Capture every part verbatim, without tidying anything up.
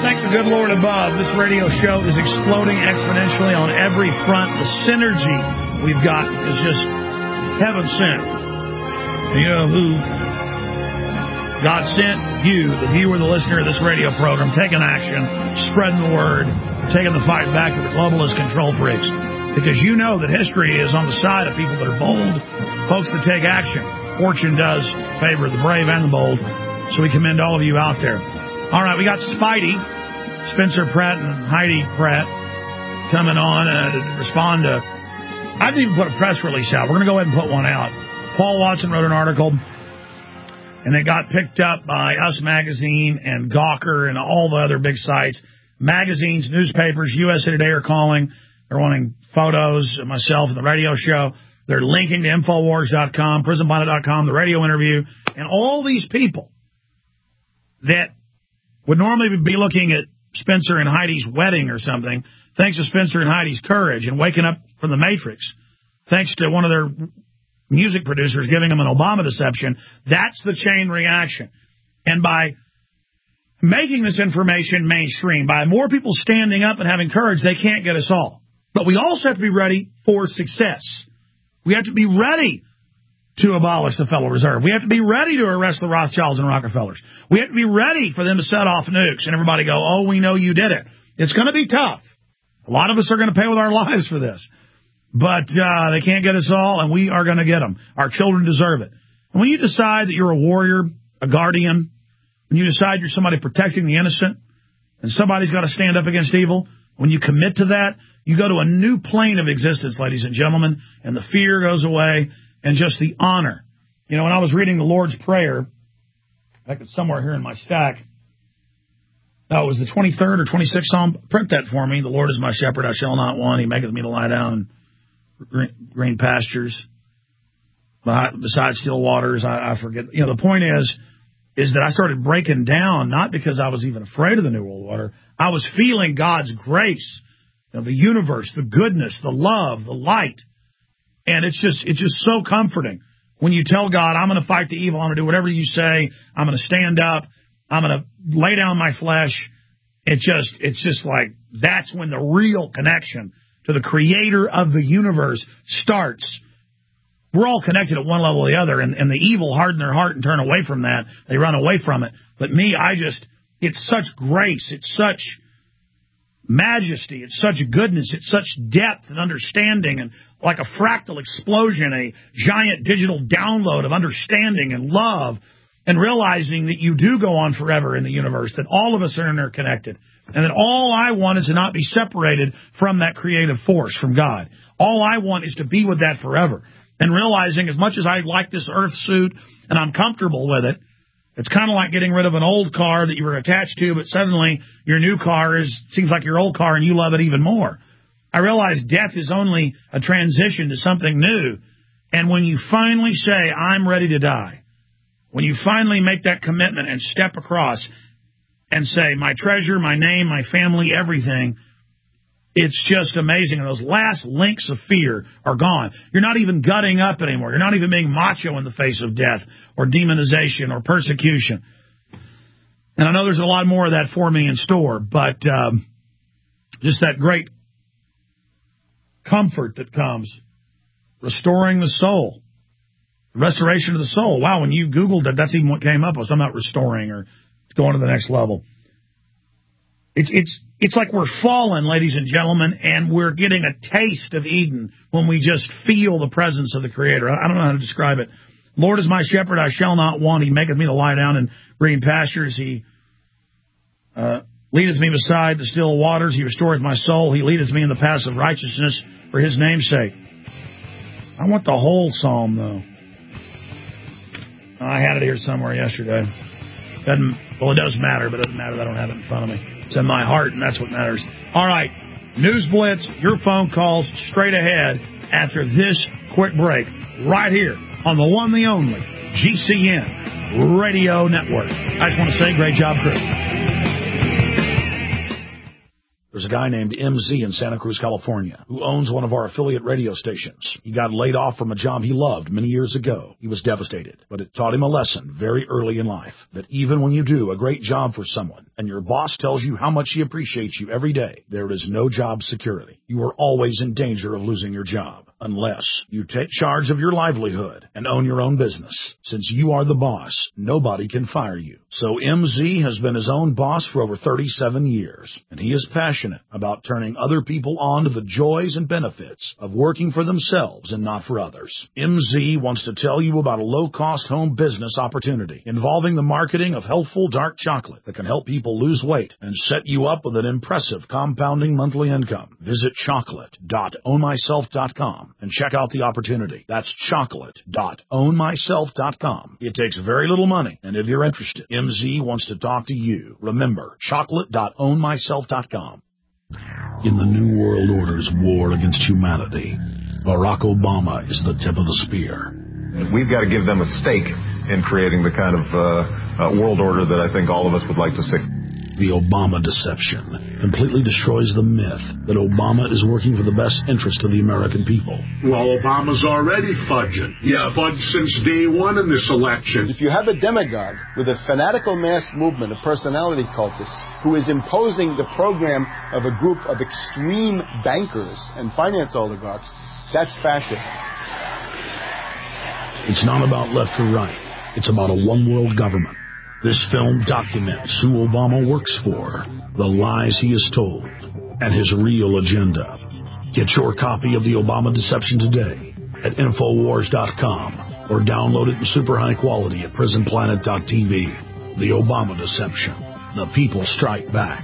thank the good Lord above. This radio show is exploding exponentially on every front. The synergy we've got is just heaven sent. You know who God sent? You, the viewer, the listener of this radio program, taking action, spreading the word, taking the fight back to the globalist control freaks. Because you know that history is on the side of people that are bold, folks that take action. Fortune does favor the brave and the bold, so we commend all of you out there. All right, we got Spidey, Spencer Pratt and Heidi Pratt coming on uh, to respond to... I didn't even put a press release out. We're going to go ahead and put one out. Paul Watson wrote an article, and it got picked up by Us Magazine and Gawker and all the other big sites. Magazines, newspapers, U S A Today are calling. They're wanting photos of myself and the radio show. They're linking to Infowars dot com, Prison Planet dot com, the radio interview, and all these people that would normally be looking at Spencer and Heidi's wedding or something, thanks to Spencer and Heidi's courage and waking up from the Matrix, thanks to one of their music producers giving them an Obama deception. That's the chain reaction. And by making this information mainstream, by more people standing up and having courage, they can't get us all. But we also have to be ready for success. We have to be ready to abolish the Federal Reserve. We have to be ready to arrest the Rothschilds and Rockefellers. We have to be ready for them to set off nukes and everybody go, oh, we know you did it. It's going to be tough. A lot of us are going to pay with our lives for this. But uh, they can't get us all, and we are going to get them. Our children deserve it. And when you decide that you're a warrior, a guardian, when you decide you're somebody protecting the innocent, and somebody's got to stand up against evil, when you commit to that, you go to a new plane of existence, ladies and gentlemen, and the fear goes away, and just the honor. You know, when I was reading the Lord's Prayer, I think it's somewhere here in my stack. No, it was the twenty-third or twenty-sixth Psalm. Print that for me. The Lord is my shepherd, I shall not want. He maketh me to lie down in green, green pastures. Beside still waters, I, I forget. You know, the point is, is that I started breaking down, not because I was even afraid of the New World Order. I was feeling God's grace, you know, the universe, the goodness, the love, the light. And it's just it's just so comforting when you tell God, I'm going to fight the evil, I'm going to do whatever you say, I'm going to stand up, I'm going to lay down my flesh. It just it's just like that's when the real connection to the creator of the universe starts. We're all connected at one level or the other, and, and the evil harden their heart and turn away from that. They run away from it. But me, I just, it's such grace, it's such majesty, it's such goodness, it's such depth and understanding, and like a fractal explosion, a giant digital download of understanding and love, and realizing that you do go on forever in the universe, that all of us are interconnected, and that all I want is to not be separated from that creative force, from God. All I want is to be with that forever. And realizing as much as I like this earth suit and I'm comfortable with it, it's kind of like getting rid of an old car that you were attached to, but suddenly your new car is seems like your old car and you love it even more. I realize death is only a transition to something new. And when you finally say, I'm ready to die, when you finally make that commitment and step across and say, my treasure, my name, my family, everything, it's just amazing. And those last links of fear are gone. You're not even gutting up anymore. You're not even being macho in the face of death or demonization or persecution. And I know there's a lot more of that for me in store, but um, just that great comfort that comes, restoring the soul, restoration of the soul. Wow, when you Googled it, that's even what came up with. I'm not restoring or going to the next level. It's it's it's like we're fallen, ladies and gentlemen, and we're getting a taste of Eden when we just feel the presence of the Creator. I don't know how to describe it. Lord is my shepherd, I shall not want. He maketh me to lie down in green pastures. He uh, leadeth me beside the still waters. He restoreth my soul. He leadeth me in the paths of righteousness for his name's sake. I want the whole psalm, though. I had it here somewhere yesterday. Doesn't, well, it does matter, but it doesn't matter that I don't have it in front of me. It's in my heart, and that's what matters. All right, News Blitz, your phone calls straight ahead after this quick break, right here on the one, the only G C N Radio Network. I just want to say, great job, Chris. There's a guy named M Z in Santa Cruz, California, who owns one of our affiliate radio stations. He got laid off from a job he loved many years ago. He was devastated, but it taught him a lesson very early in life, that even when you do a great job for someone, and your boss tells you how much he appreciates you every day, there is no job security. You are always in danger of losing your job unless you take charge of your livelihood and own your own business. Since you are the boss, nobody can fire you. So M Z has been his own boss for over thirty-seven years, and he is passionate about turning other people on to the joys and benefits of working for themselves and not for others. M Z wants to tell you about a low-cost home business opportunity involving the marketing of healthful dark chocolate that can help people lose weight and set you up with an impressive compounding monthly income. Visit chocolate dot own myself dot com and check out the opportunity. That's chocolate dot own myself dot com. It takes very little money, and if you're interested, M Z wants to talk to you. Remember, chocolate dot own myself dot com. In the New World Order's war against humanity, Barack Obama is the tip of the spear. We've got to give them a stake in creating the kind of uh, uh, world order that I think all of us would like to see. The Obama deception completely destroys the myth that Obama is working for the best interest of the American people. Well, Obama's already fudging. He's yeah. fudged since day one in this election. If you have a demagogue with a fanatical mass movement of personality cultists who is imposing the program of a group of extreme bankers and finance oligarchs, that's fascism. It's not about left or right. It's about a one-world government. This film documents who Obama works for, the lies he has told, and his real agenda. Get your copy of The Obama Deception today at Infowars dot com or download it in super high quality at Prison Planet dot T V. The Obama Deception. The people strike back.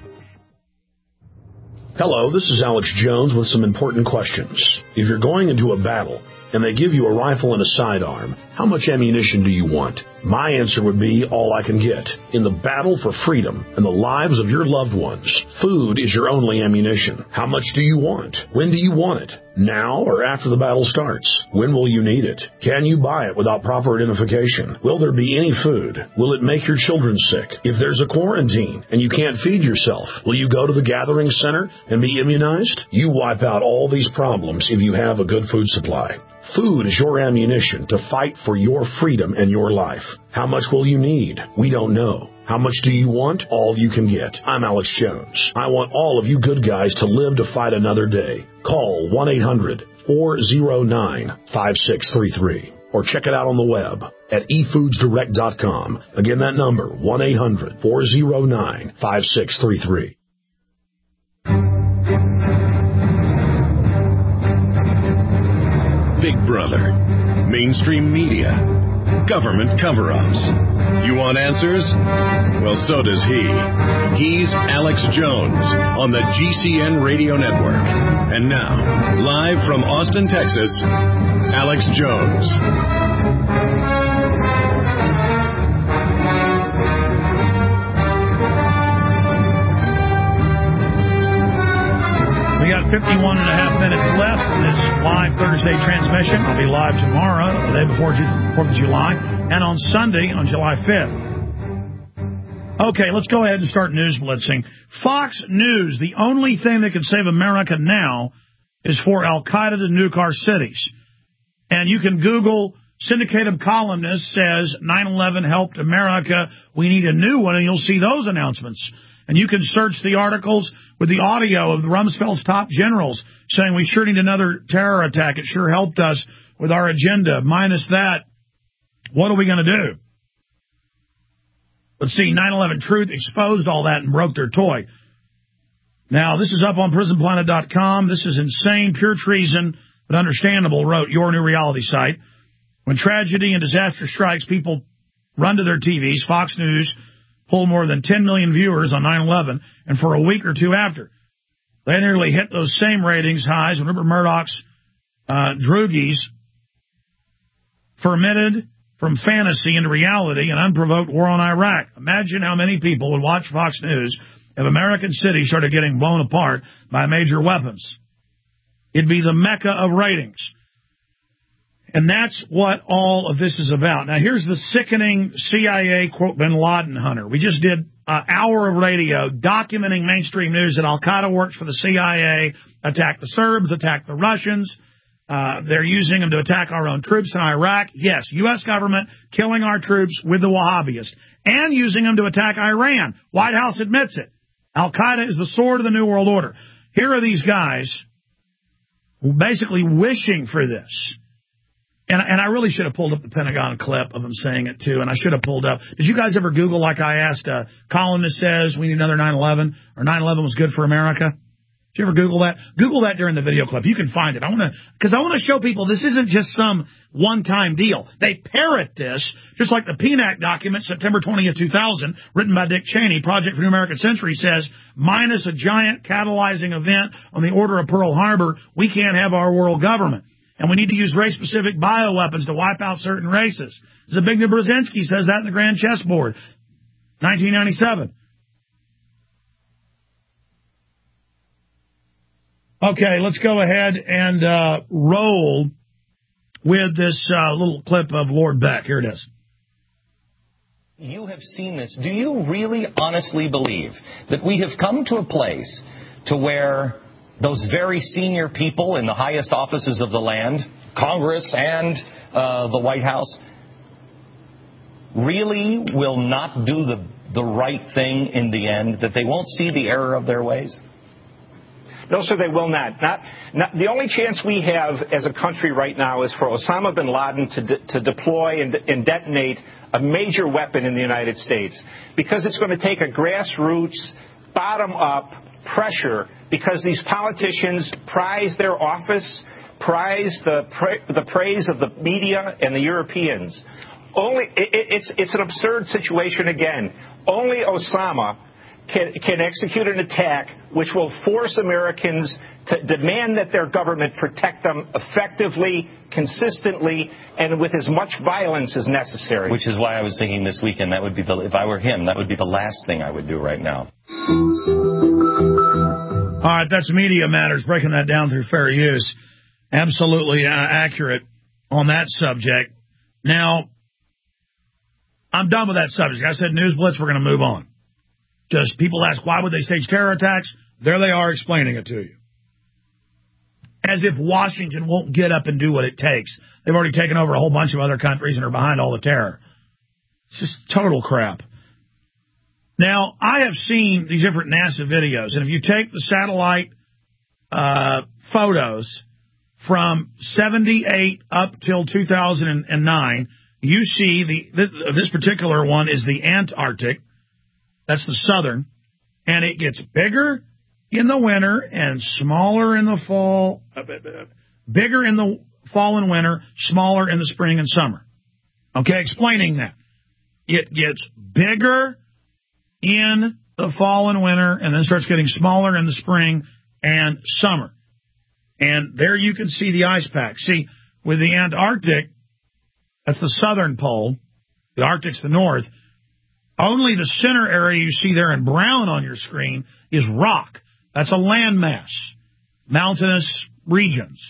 Hello, this is Alex Jones with some important questions. If you're going into a battle and they give you a rifle and a sidearm, how much ammunition do you want? My answer would be all I can get. In the battle for freedom and the lives of your loved ones, food is your only ammunition. How much do you want? When do you want it? Now or after the battle starts? When will you need it? Can you buy it without proper identification? Will there be any food? Will it make your children sick? If there's a quarantine and you can't feed yourself, will you go to the gathering center and be immunized? You wipe out all these problems if you have a good food supply. Food is your ammunition to fight for your freedom and your life. How much will you need? We don't know. How much do you want? All you can get. I'm Alex Jones. I want all of you good guys to live to fight another day. Call one eight hundred four oh nine five six three three or check it out on the web at e foods direct dot com. Again, that number, one eight hundred four oh nine five six three three. Big Brother, mainstream media, government cover-ups. You want answers? Well, so does he. He's Alex Jones on the G C N Radio Network. And now, live from Austin, Texas, Alex Jones. We got fifty-one and a half minutes left in this live Thursday transmission. I'll be live tomorrow, the day before fourth of July, and on Sunday on July fifth. Okay, let's go ahead and start news blitzing. Fox News, the only thing that can save America now is for Al-Qaeda to nuke our cities. And you can Google syndicated columnist says nine eleven helped America. We need a new one, and you'll see those announcements. And you can search the articles with the audio of the Rumsfeld's top generals saying we sure need another terror attack. It sure helped us with our agenda. Minus that, what are we going to do? Let's see, nine eleven Truth exposed all that and broke their toy. Now, this is up on prison planet dot com. This is insane, pure treason, but understandable, wrote Your New Reality site. When tragedy and disaster strikes, people run to their T Vs. Fox News pulled more than ten million viewers on nine eleven, and for a week or two after. They nearly hit those same ratings highs when Rupert Murdoch's uh, droogies fermented from fantasy into reality an unprovoked war on Iraq. Imagine how many people would watch Fox News if American cities started getting blown apart by major weapons. It'd be the mecca of ratings. And that's what all of this is about. Now, here's the sickening C I A, quote, bin Laden hunter. We just did an hour of radio documenting mainstream news that Al-Qaeda works for the C I A, attacked the Serbs, attacked the Russians, Uh, they're using them to attack our own troops in Iraq. Yes, U S government killing our troops with the Wahhabis and using them to attack Iran. White House admits it. Al-Qaeda is the sword of the New World Order. Here are these guys basically wishing for this. And, and I really should have pulled up the Pentagon clip of them saying it, too, and I should have pulled up. Did you guys ever Google, like I asked, uh, columnist says we need another nine eleven, or nine eleven was good for America? Did you ever Google that? Google that during the video clip. You can find it. I want to, because I want to show people this isn't just some one-time deal. They parrot this, just like the P N A C document, September twentieth, two thousand, written by Dick Cheney, Project for New American Century, says, minus a giant catalyzing event on the order of Pearl Harbor, we can't have our world government. And we need to use race-specific bioweapons to wipe out certain races. Zbigniew Brzezinski says that in the Grand Chessboard, nineteen ninety-seven. Okay, let's go ahead and uh, roll with this uh, little clip of Lord Beck. Here it is. You have seen this. Do you really honestly believe that we have come to a place to where those very senior people in the highest offices of the land, Congress and uh, the White House, really will not do the, the right thing in the end, that they won't see the error of their ways? No, sir, they will not. Not, not. The only chance we have as a country right now is for Osama bin Laden to, de- to deploy and, and detonate a major weapon in the United States, because it's going to take a grassroots, bottom-up pressure, because these politicians prize their office, prize the, pra- the praise of the media and the Europeans. Only it, it's, it's an absurd situation again. Only Osama Can, can execute an attack which will force Americans to demand that their government protect them effectively, consistently, and with as much violence as necessary. Which is why I was thinking this weekend that would be the, if I were him, that would be the last thing I would do right now. All right, that's Media Matters, breaking that down through fair use. Absolutely uh, accurate on that subject. Now, I'm done with that subject. I said News Blitz, we're going to move on. Just people ask, why would they stage terror attacks? There they are explaining it to you. As if Washington won't get up and do what it takes. They've already taken over a whole bunch of other countries and are behind all the terror. It's just total crap. Now, I have seen these different NASA videos, and if you take the satellite uh, photos from seventy-eight up till two thousand nine, you see the this, this particular one is the Antarctic. That's the southern, and it gets bigger in the winter and smaller in the fall, uh, bigger in the fall and winter, smaller in the spring and summer. Okay, explaining that. It gets bigger in the fall and winter and then starts getting smaller in the spring and summer. And there you can see the ice pack. See, with the Antarctic, that's the southern pole, the Arctic's the north. Only the center area you see there in brown on your screen is rock. That's a landmass, mountainous regions.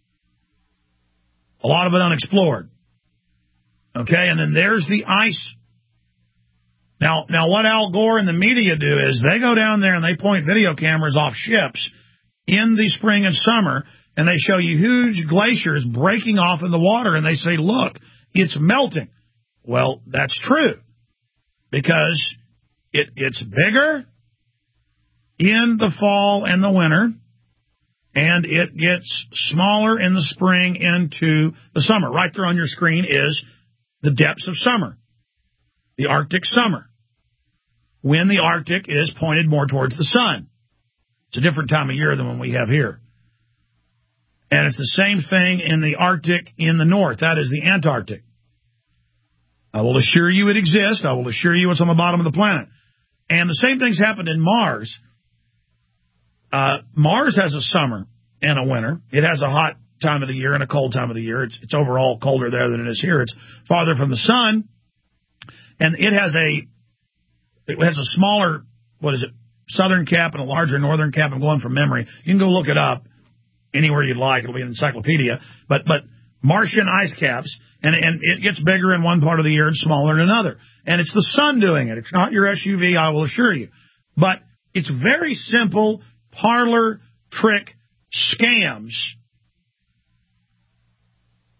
A lot of it unexplored. Okay, and then there's the ice. Now, now what Al Gore and the media do is they go down there and they point video cameras off ships in the spring and summer, and they show you huge glaciers breaking off in the water, and they say, look, it's melting. Well, that's true. Because it gets bigger in the fall and the winter, and it gets smaller in the spring into the summer. Right there on your screen is the depths of summer, the Arctic summer, when the Arctic is pointed more towards the sun. It's a different time of year than when we have here. And it's the same thing in the Arctic in the north. That is the Antarctic. I will assure you it exists. I will assure you it's on the bottom of the planet. And the same thing's happened in Mars. Uh, Mars has a summer and a winter. It has a hot time of the year and a cold time of the year. It's, it's overall colder there than it is here. It's farther from the sun. And it has a, it has a smaller, what is it, southern cap and a larger northern cap. I'm going from memory. You can go look it up anywhere you'd like. It'll be in the encyclopedia. But, but Martian ice caps. And, and it gets bigger in one part of the year and smaller in another. And it's the sun doing it. It's not your S U V, I will assure you. But it's very simple parlor trick scams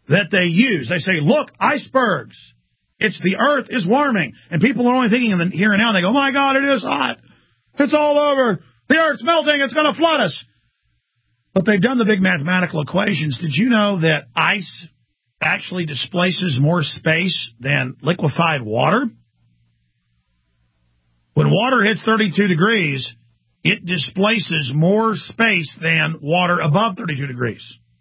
that they use. They say, look, icebergs. It's the Earth is warming. And people are only thinking in the here and now. And they go, oh, my God, it is hot. It's all over. The Earth's melting. It's going to flood us. But they've done the big mathematical equations. Did you know that ice actually displaces more space than liquefied water? When water hits thirty-two degrees, it displaces more space than water above thirty-two degrees.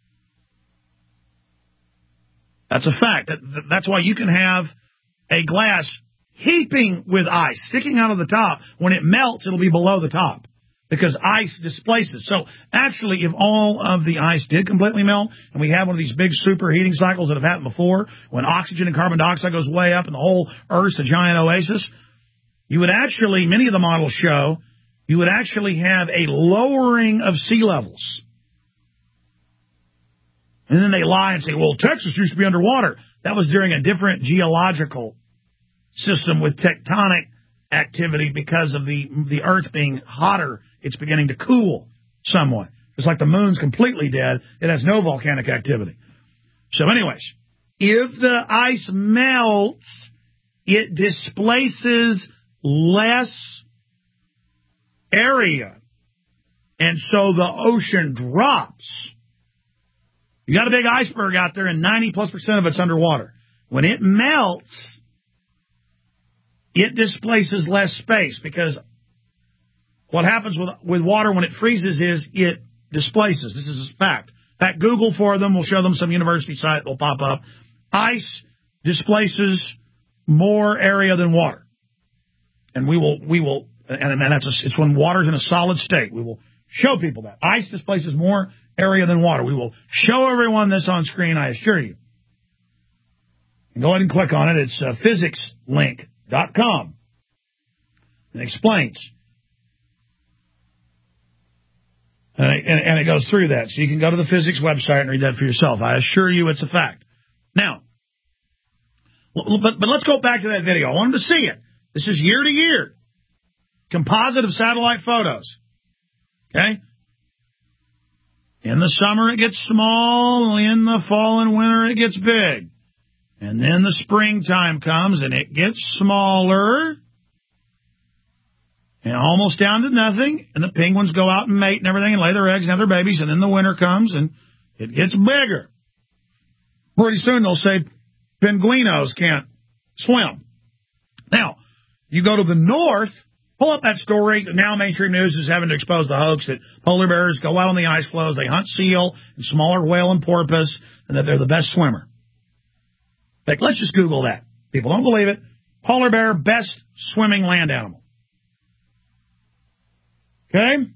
That's a fact. That's why you can have a glass heaping with ice, sticking out of the top. When it melts, it'll be below the top because ice displaces. So actually, if all of the ice did completely melt, and we have one of these big superheating cycles that have happened before, when oxygen and carbon dioxide goes way up and the whole Earth's a giant oasis, you would actually, many of the models show, you would actually have a lowering of sea levels. And then they lie and say, well, Texas used to be underwater. That was during a different geological system with tectonic activity because of the the Earth being hotter. It's beginning to cool somewhat. It's like the moon's completely dead. It has no volcanic activity. So anyways, if the ice melts, it displaces less area. And so the ocean drops. You got a big iceberg out there and ninety plus percent of it's underwater. When it melts, it displaces less space because what happens with with water when it freezes is it displaces. This is a fact. In fact, Google for them. We'll show them some university site will pop up. Ice displaces more area than water. And we will, we will, and, and that's a, it's when water's in a solid state. We will show people that. Ice displaces more area than water. We will show everyone this on screen, I assure you. And go ahead and click on it. It's uh, physics link dot com. It explains. And it, and, and it goes through that. So you can go to the physics website and read that for yourself. I assure you it's a fact. Now, but, but let's go back to that video. I wanted to see it. This is year to year. Composite of satellite photos. Okay? In the summer, it gets small. In the fall and winter, it gets big. And then the springtime comes, and it gets smaller. And almost down to nothing. And the penguins go out and mate and everything and lay their eggs and have their babies. And then the winter comes, and it gets bigger. Pretty soon, they'll say penguinos can't swim. Now, you go to the north. Pull up that story. Now mainstream news is having to expose the hoax that polar bears go out on the ice floes, they hunt seal and smaller whale and porpoise, and that they're the best swimmer. Like, let's just Google that. People don't believe it. Polar bear, best swimming land animal. Okay?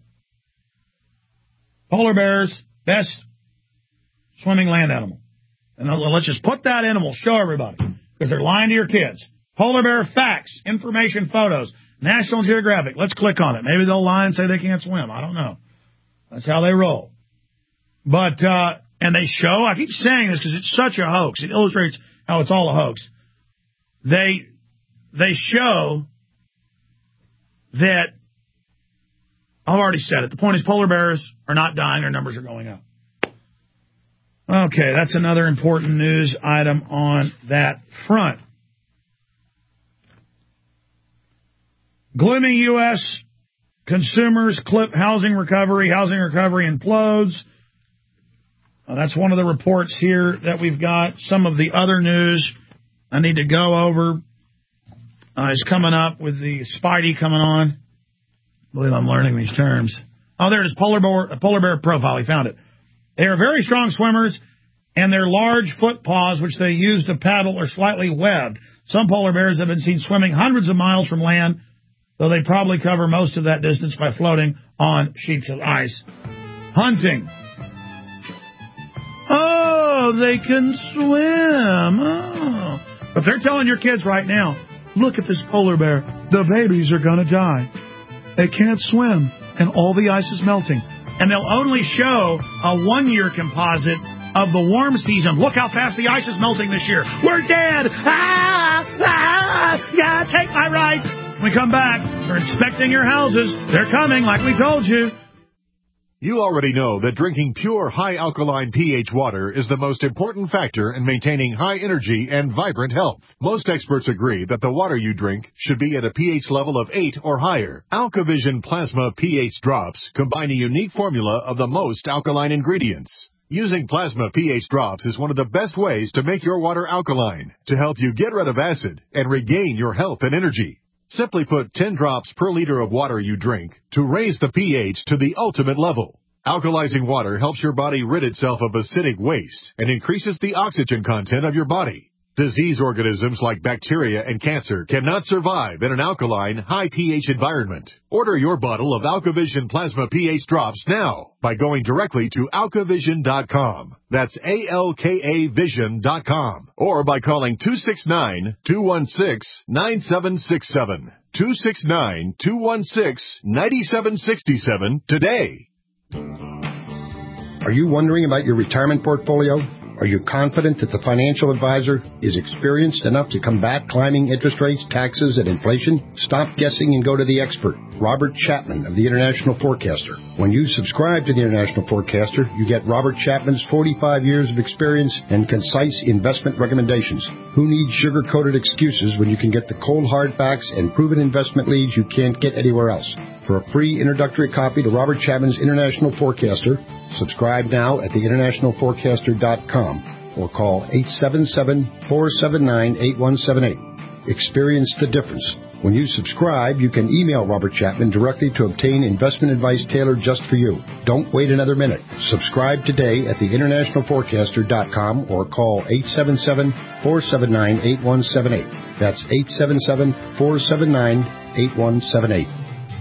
Polar bears, best swimming land animal. And let's just put that in and we'll show everybody, because they're lying to your kids. Polar bear facts, information, photos. National Geographic. Let's click on it. Maybe they'll lie and say they can't swim. I don't know. That's how they roll. But, uh, and they show, I keep saying this because it's such a hoax. It illustrates how it's all a hoax. They, they show that, I've already said it. The point is polar bears are not dying. Their numbers are going up. Okay, that's another important news item on that front. Gloomy U S consumers clip housing recovery. Housing recovery implodes. Uh, that's one of the reports here that we've got. Some of the other news I need to go over uh, is coming up with the Spidey coming on. I believe I'm learning these terms. Oh, there it is. Polar bear, polar bear profile. He found it. They are very strong swimmers, and their large foot paws, which they use to paddle, are slightly webbed. Some polar bears have been seen swimming hundreds of miles from land, though they probably cover most of that distance by floating on sheets of ice. Hunting. Oh, they can swim. Oh. But they're telling your kids right now, look at this polar bear. The babies are going to die. They can't swim, and all the ice is melting. And they'll only show a one-year composite of the warm season. Look how fast the ice is melting this year. We're dead. Ah, ah, yeah, take my rights. When we come back, we're inspecting your houses. They're coming, like we told you. You already know that drinking pure, high-alkaline pH water is the most important factor in maintaining high energy and vibrant health. Most experts agree that the water you drink should be at a pH level of eight or higher. AlkaVision Plasma pH Drops combine a unique formula of the most alkaline ingredients. Using Plasma pH Drops is one of the best ways to make your water alkaline, to help you get rid of acid and regain your health and energy. Simply put ten drops per liter of water you drink to raise the pH to the ultimate level. Alkalizing water helps your body rid itself of acidic waste and increases the oxygen content of your body. Disease organisms like bacteria and cancer cannot survive in an alkaline, high pH environment. Order your bottle of AlkaVision Plasma pH Drops now by going directly to alka vision dot com. That's A L K A Vision dot com. Or by calling two six nine, two one six, nine seven six seven. two six nine, two one six, nine seven six seven today. Are you wondering about your retirement portfolio? Are you confident that the financial advisor is experienced enough to combat climbing interest rates, taxes, and inflation? Stop guessing and go to the expert, Robert Chapman of the International Forecaster. When you subscribe to the International Forecaster, you get Robert Chapman's forty-five years of experience and concise investment recommendations. Who needs sugar-coated excuses when you can get the cold hard facts and proven investment leads you can't get anywhere else? For a free introductory copy to Robert Chapman's International Forecaster, subscribe now at the international forecaster dot com or call eight seven seven, four seven nine, eight one seven eight. Experience the difference. When you subscribe, you can email Robert Chapman directly to obtain investment advice tailored just for you. Don't wait another minute. Subscribe today at the international forecaster dot com or call eight seven seven, four seven nine, eight one seven eight. That's eight seven seven, four seven nine, eight one seven eight.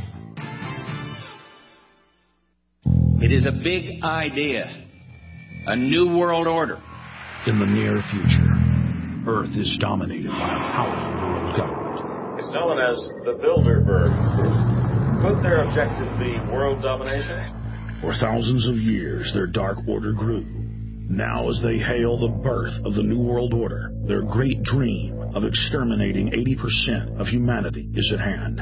It is a big idea, a new world order. In the near future, Earth is dominated by a powerful world government. It's known as the Bilderberg Group. Could their objective be world domination? For thousands of years, their dark order grew. Now, as they hail the birth of the New World Order, their great dream of exterminating eighty percent of humanity is at hand.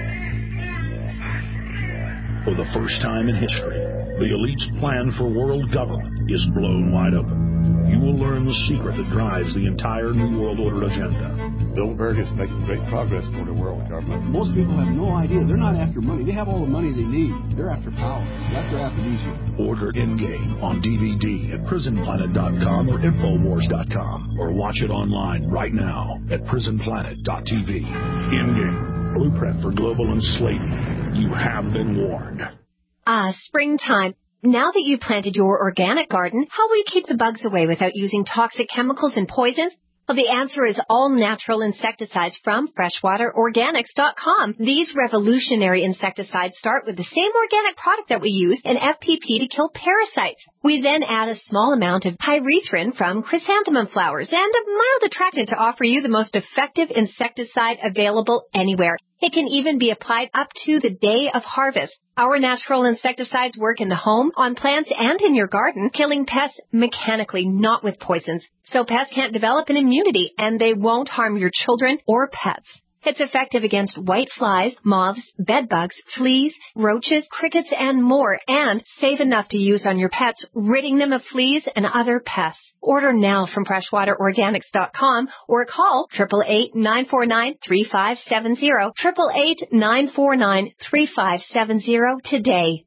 For the first time in history, the elite's plan for world government is blown wide open. You will learn the secret that drives the entire New World Order agenda. Bilderberg is making great progress toward a world government. Most people have no idea. They're not after money. They have all the money they need. They're after power. That's their aphrodisiac. Order Endgame on D V D at prison planet dot com or infowars dot com, or watch it online right now at prison planet dot t v. Endgame, blueprint for global enslavement. You have been warned. Ah, springtime. Now that you've planted your organic garden, how will you keep the bugs away without using toxic chemicals and poisons? Well, the answer is all natural insecticides from freshwater organics dot com. These revolutionary insecticides start with the same organic product that we use in F P P to kill parasites. We then add a small amount of pyrethrin from chrysanthemum flowers and a mild attractant to offer you the most effective insecticide available anywhere. It can even be applied up to the day of harvest. Our natural insecticides work in the home, on plants, and in your garden, killing pests mechanically, not with poisons. So pests can't develop an immunity, and they won't harm your children or pets. It's effective against white flies, moths, bedbugs, fleas, roaches, crickets, and more, and safe enough to use on your pets, ridding them of fleas and other pests. Order now from freshwater organics dot com or call eight eight eight, nine four nine, three five seven zero, eight eight eight, nine four nine, three five seven zero today.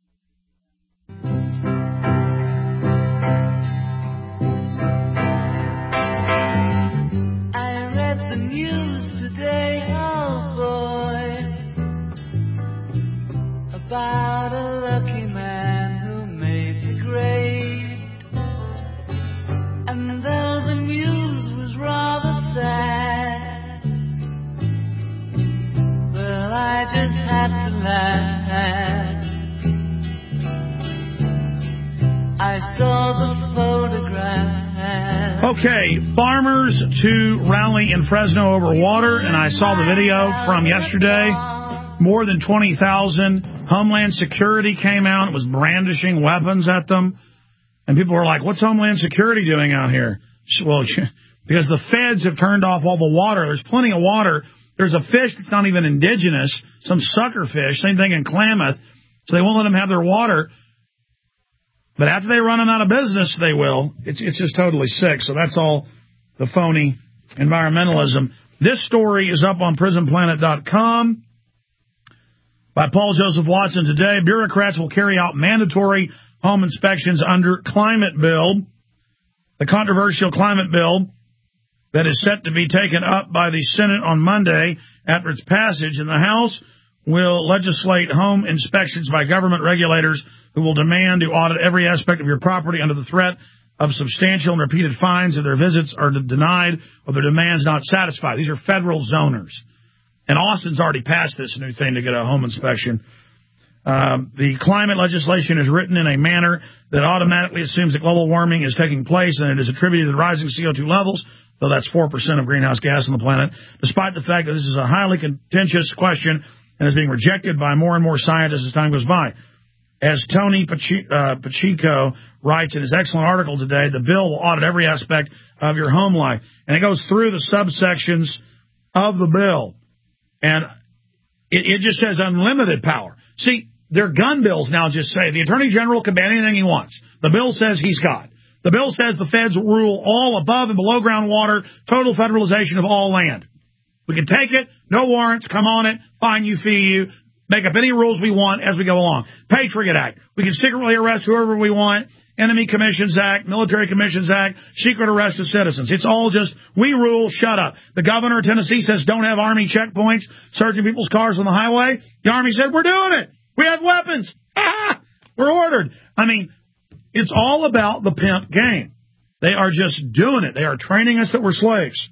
About a lucky man who made the grade. And though the news was rather sad, well, I just had to laugh. I saw the photograph. Okay, farmers to rally in Fresno over water, and I saw the video from yesterday. More than twenty thousand. Homeland Security came out. It was brandishing weapons at them. And people were like, what's Homeland Security doing out here? Well, because the feds have turned off all the water. There's plenty of water. There's a fish that's not even indigenous, some sucker fish, same thing in Klamath. So they won't let them have their water. But after they run them out of business, they will. It's, it's just totally sick. So that's all the phony environmentalism. This story is up on prison planet dot com by Paul Joseph Watson today. Bureaucrats will carry out mandatory home inspections under climate bill. The controversial climate bill that is set to be taken up by the Senate on Monday after its passage in the House will legislate home inspections by government regulators who will demand to audit every aspect of your property under the threat of substantial and repeated fines if their visits are denied or their demands not satisfied. These are federal zoners. And Austin's already passed this new thing to get a home inspection. Um, the climate legislation is written in a manner that automatically assumes that global warming is taking place, and it is attributed to the rising C O two levels, though that's four percent of greenhouse gas on the planet, despite the fact that this is a highly contentious question and is being rejected by more and more scientists as time goes by. As Tony Pacheco writes in his excellent article today, the bill will audit every aspect of your home life. And it goes through the subsections of the bill. And it, it just says unlimited power. See, their gun bills now just say the Attorney General can ban anything he wants. The bill says he's God. The bill says the feds rule all above and below ground water, total federalization of all land. We can take it, no warrants, come on it, fine you, fee you, make up any rules we want as we go along. Patriot Act. We can secretly arrest whoever we want. Enemy Commissions Act, Military Commissions Act, secret arrest of citizens. It's all just, we rule, shut up. The governor of Tennessee says don't have Army checkpoints searching people's cars on the highway. The Army said, we're doing it. We have weapons. Ah, we're ordered. I mean, it's all about the pimp game. They are just doing it. They are training us that we're slaves.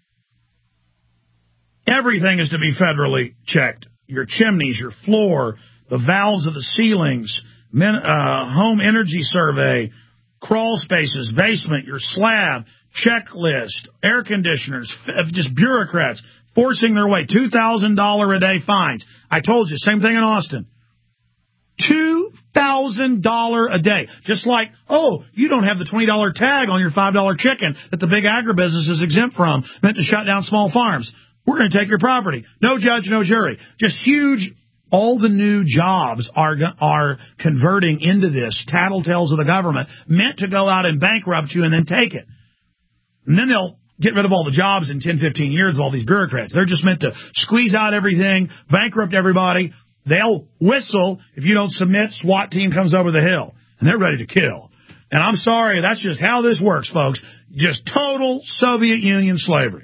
Everything is to be federally checked. Your chimneys, your floor, the valves of the ceilings, men, uh, home energy survey, crawl spaces, basement, your slab, checklist, air conditioners, just bureaucrats forcing their way. two thousand dollars a day fines. I told you, same thing in Austin. two thousand dollars a day. Just like, oh, you don't have the twenty dollars tag on your five dollar chicken that the big agribusiness is exempt from, meant to shut down small farms. We're going to take your property. No judge, no jury. Just huge. All the new jobs are are converting into this tattletales of the government, meant to go out and bankrupt you and then take it. And then they'll get rid of all the jobs in ten, fifteen years of all these bureaucrats. They're just meant to squeeze out everything, bankrupt everybody. They'll whistle if you don't submit. SWAT team comes over the hill, and they're ready to kill. And I'm sorry, that's just how this works, folks. Just total Soviet Union slavery.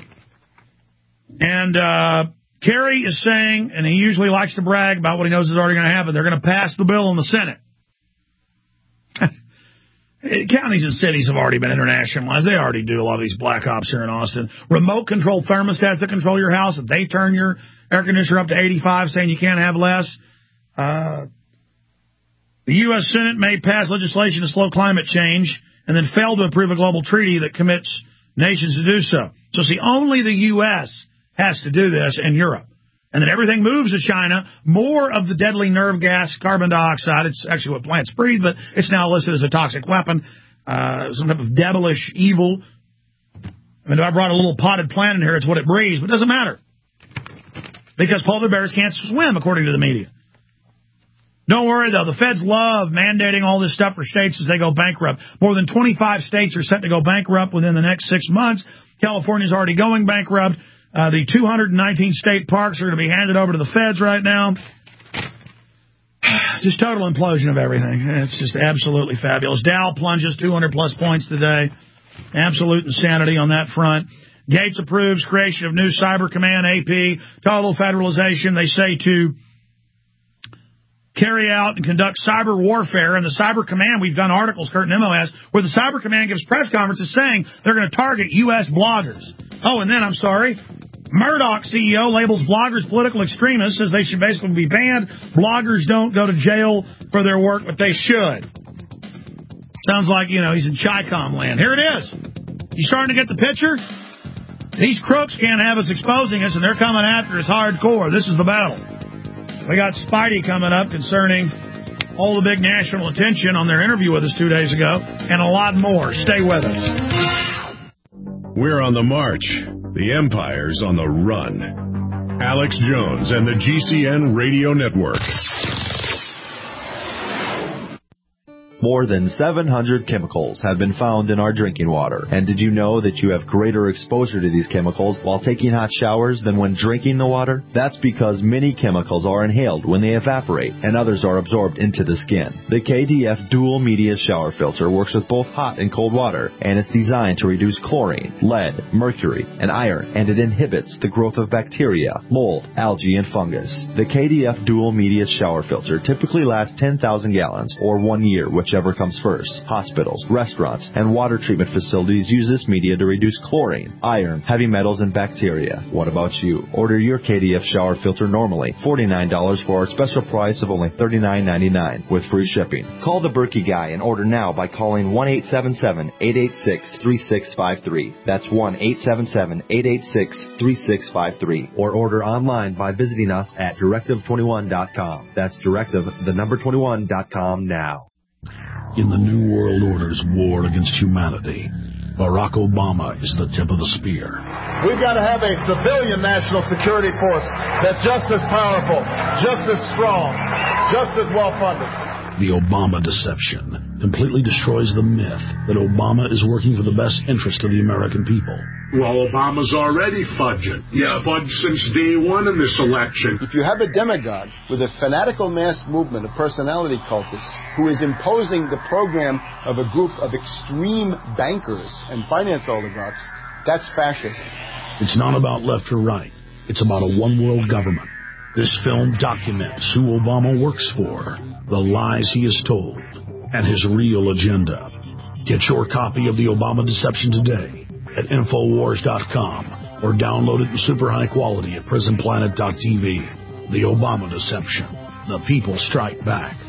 And uh, Kerry is saying, and he usually likes to brag about what he knows is already going to happen, they're going to pass the bill in the Senate. Counties and cities have already been internationalized. They already do a lot of these black ops here in Austin. Remote-controlled thermostats that control your house. If they turn your air conditioner up to eighty-five, saying you can't have less. Uh, the U S Senate may pass legislation to slow climate change and then fail to approve a global treaty that commits nations to do so. So, see, only the U S has to do this, and Europe. And then everything moves to China. More of the deadly nerve gas, carbon dioxide. It's actually what plants breathe, but it's now listed as a toxic weapon, uh, some type of devilish evil. I mean, if I brought a little potted plant in here, it's what it breathes, but it doesn't matter. Because polar bears can't swim, according to the media. Don't worry, though. The feds love mandating all this stuff for states as they go bankrupt. More than twenty-five states are set to go bankrupt within the next six months. California's already going bankrupt. Uh, the two hundred nineteen state parks are going to be handed over to the feds right now. Just total implosion of everything. It's just absolutely fabulous. Dow plunges two hundred plus points today. Absolute insanity on that front. Gates approves creation of new Cyber Command, A P, total federalization. They say to carry out and conduct cyber warfare. And the Cyber Command, we've done articles, Kurt Nimmo has, where the Cyber Command gives press conferences saying they're going to target U S bloggers. Oh, and then, I'm sorry, Murdoch C E O labels bloggers political extremists, says they should basically be banned. Bloggers don't go to jail for their work, but they should. Sounds like, you know, he's in Chi-Com land. Here it is. You starting to get the picture? These crooks can't have us exposing us, and they're coming after us hardcore. This is the battle. We got Spidey coming up concerning all the big national attention on their interview with us two days ago, and a lot more. Stay with us. We're on the march. The Empire's on the run. Alex Jones and the G C N Radio Network. More than seven hundred chemicals have been found in our drinking water. And did you know that you have greater exposure to these chemicals while taking hot showers than when drinking the water? That's because many chemicals are inhaled when they evaporate, and others are absorbed into the skin. The K D F Dual Media Shower Filter works with both hot and cold water, and it's designed to reduce chlorine, lead, mercury, and iron, and it inhibits the growth of bacteria, mold, algae, and fungus. The K D F Dual Media Shower Filter typically lasts ten thousand gallons, or one year, whichever comes first. Hospitals, restaurants, and water treatment facilities use this media to reduce chlorine, iron, heavy metals, and bacteria. What about you? Order your K D F shower filter normally forty-nine dollars for our special price of only thirty-nine ninety-nine with free shipping. Call the Berkey Guy and order now by calling one eight seven seven, eight eight six, three six five three. That's one eight seven seven, eight eight six, three six five three. Or order online by visiting us at directive twenty-one dot com. That's directive, the number twenty-one dot com now. In the New World Order's war against humanity, Barack Obama is the tip of the spear. We've got to have a civilian national security force that's just as powerful, just as strong, just as well-funded. The Obama deception completely destroys the myth that Obama is working for the best interest of the American people. Well, Obama's already fudging. Yeah, fudged since day one in this election. If you have a demagogue with a fanatical mass movement of personality cultists who is imposing the program of a group of extreme bankers and finance oligarchs, that's fascism. It's not about left or right. It's about a one-world government. This film documents who Obama works for, the lies he has told, and his real agenda. Get your copy of The Obama Deception today at Infowars dot com or download it in super high quality at Prison Planet dot T V. The Obama Deception. The people strike back.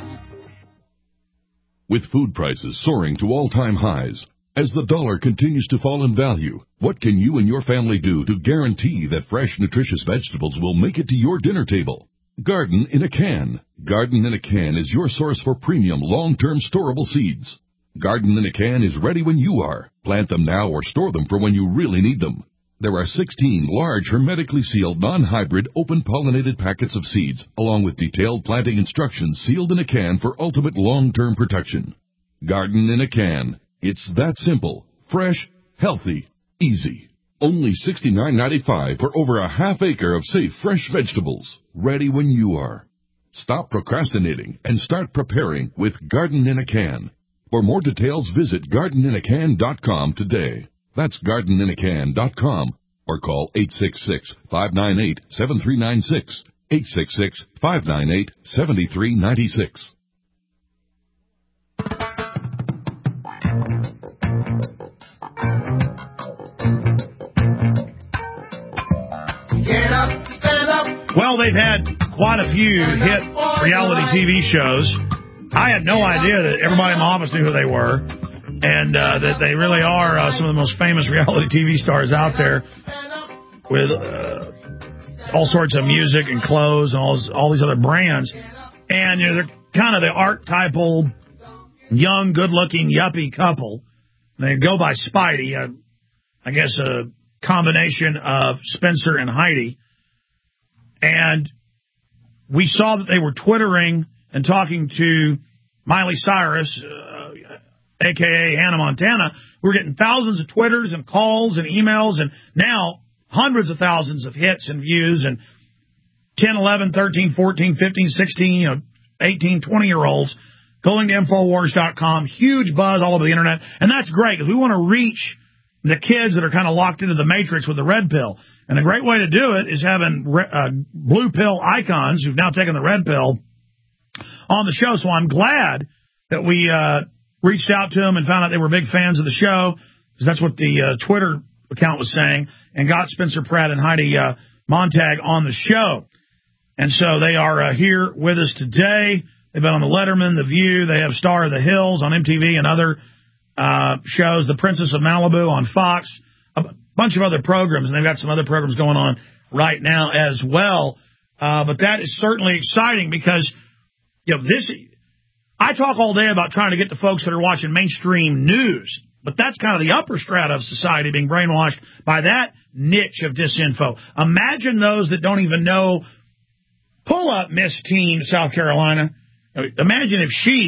With food prices soaring to all-time highs, as the dollar continues to fall in value, what can you and your family do to guarantee that fresh, nutritious vegetables will make it to your dinner table? Garden in a Can. Garden in a Can is your source for premium, long-term storable seeds. Garden in a Can is ready when you are. Plant them now or store them for when you really need them. There are sixteen large, hermetically sealed, non-hybrid, open-pollinated packets of seeds, along with detailed planting instructions sealed in a can for ultimate long-term protection. Garden in a Can. It's that simple, fresh, healthy, easy. Only sixty-nine ninety-five for over a half acre of safe, fresh vegetables, ready when you are. Stop procrastinating and start preparing with Garden in a Can. For more details, visit garden in a can dot com today. That's garden in a can dot com or call eight six six, five nine eight, seven three nine six, eight six six, five nine eight, seven three nine six. Get up, stand up. Well, they've had quite a few hit reality T V shows. I had no idea that everybody in my office knew who they were, and uh, that they really are uh, some of the most famous reality T V stars out there, with uh, all sorts of music and clothes and all, this, all these other brands. And you know, they're kind of the archetypal young, good-looking yuppie couple. They go by Spidey, uh, I guess a combination of Spencer and Heidi. And we saw that they were twittering and talking to Miley Cyrus, uh, a k a. Hannah Montana. We're getting thousands of Twitters and calls and emails, and now hundreds of thousands of hits and views, and ten, eleven, thirteen, fourteen, fifteen, sixteen, you know, eighteen, twenty-year-olds going to Infowars dot com. Huge buzz all over the Internet, and that's great because we want to reach the kids that are kind of locked into the matrix with the red pill. And a great way to do it is having uh, blue pill icons who've now taken the red pill on the show. So I'm glad that we uh, reached out to them and found out they were big fans of the show, because that's what the uh, Twitter account was saying, and got Spencer Pratt and Heidi uh, Montag on the show. And so they are uh, here with us today. They've been on the Letterman, The View. They have Star of the Hills on M T V and other uh, shows, The Princess of Malibu on Fox, a bunch of other programs, and they've got some other programs going on right now as well. Uh, but that is certainly exciting because, you know, this, I talk all day about trying to get the folks that are watching mainstream news, but that's kind of the upper strata of society being brainwashed by that niche of disinfo. Imagine those that don't even know. Pull up Miss Teen, South Carolina. Imagine if she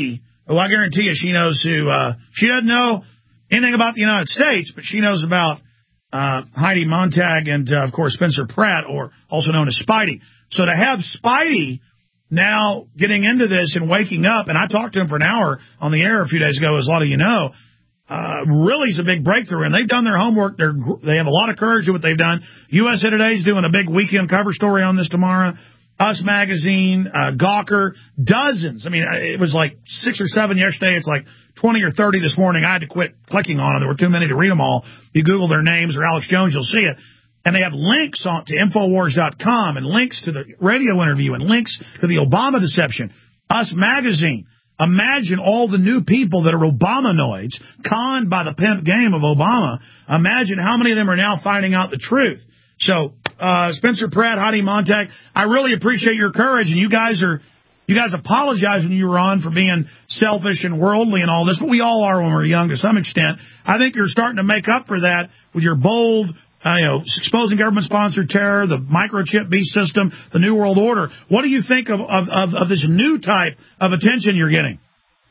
Well, I guarantee you she knows who, uh, she doesn't know anything about the United States, but she knows about uh, Heidi Montag and, uh, of course, Spencer Pratt, or also known as Spidey. So to have Spidey now getting into this and waking up, and I talked to him for an hour on the air a few days ago, as a lot of you know, uh, really is a big breakthrough. And they've done their homework. They're, they have a lot of courage in what they've done. U S A Today is doing a big weekend cover story on this tomorrow. Us Magazine, uh, Gawker, dozens. I mean, it was like six or seven yesterday. It's like twenty or thirty this morning. I had to quit clicking on them. There were too many to read them all. If you Google their names or Alex Jones, you'll see it. And they have links on to Infowars dot com and links to the radio interview and links to the Obama deception. Us Magazine. Imagine all the new people that are Obamanoids, conned by the pimp game of Obama. Imagine how many of them are now finding out the truth. So, uh, Spencer Pratt, Heidi Montag, I really appreciate your courage. And you guys are, you guys apologized when you were on for being selfish and worldly and all this, but we all are when we're young to some extent. I think you're starting to make up for that with your bold, uh, you know, exposing government-sponsored terror, the microchip beast system, the New World Order. What do you think of, of, of, of this new type of attention you're getting?